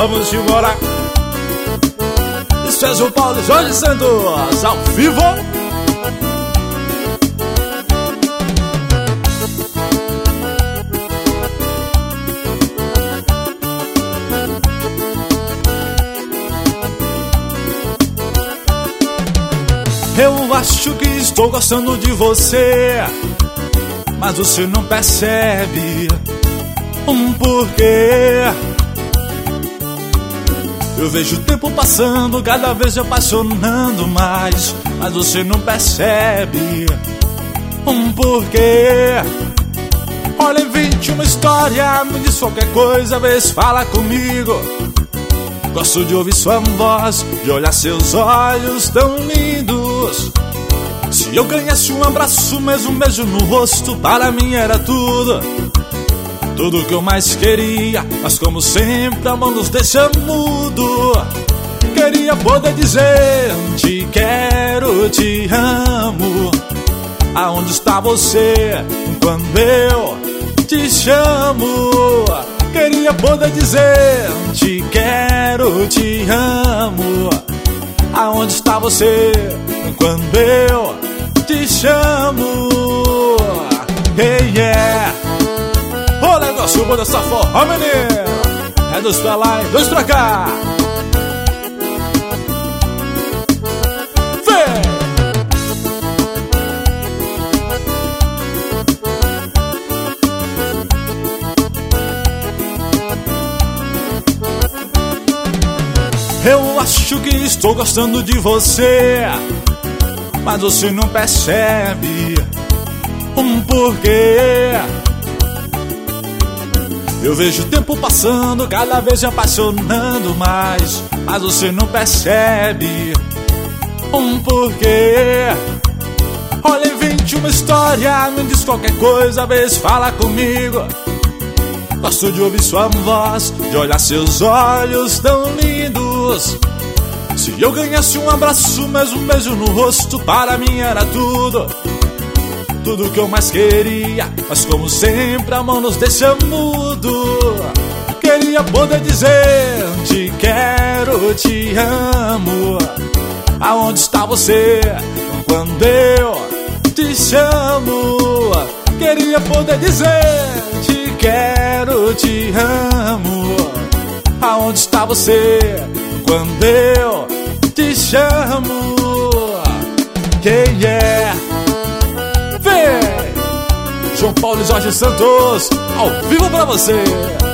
vamos embora. Isso é João Paulo e Jorge Santos ao vivo. Eu acho que estou gostando de você, mas você não percebe porquê. Eu vejo o tempo passando, cada vez eu apaixonando mais, mas você não percebe porquê. Olha, invente uma história, me diz qualquer coisa, vez fala comigo. Gosto de ouvir sua voz, de olhar seus olhos tão lindos. Se eu ganhasse um abraço, mesmo um beijo no rosto, para mim era tudo. Tudo que eu mais queria, mas como sempre a mão nos deixa mudo. Queria poder dizer te quero, te amo. Aonde está você quando eu te chamo? Queria poder dizer te quero, te amo. Aonde está você quando eu te chamo? Hey, yeah. O negócio bom dessa forma, menino, é dois pra lá e dois pra cá. Vem! Eu acho que estou gostando de você, mas você não percebe porquê. Eu vejo o tempo passando, cada vez me apaixonando mais, mas você não percebe porquê. Olha, invente uma história, me diz qualquer coisa, vez fala comigo. Gosto de ouvir sua voz, de olhar seus olhos tão lindos. Se eu ganhasse um abraço, mesmo um beijo no rosto, para mim era tudo. Tudo que eu mais queria, mas como sempre a mão nos deixa mudo. Queria poder dizer te quero, te amo. Aonde está você quando eu te chamo? Queria poder dizer te quero, te amo. Aonde está você quando eu te chamo? Quem é? Vem! João Paulo e Jorge Santos ao vivo pra você.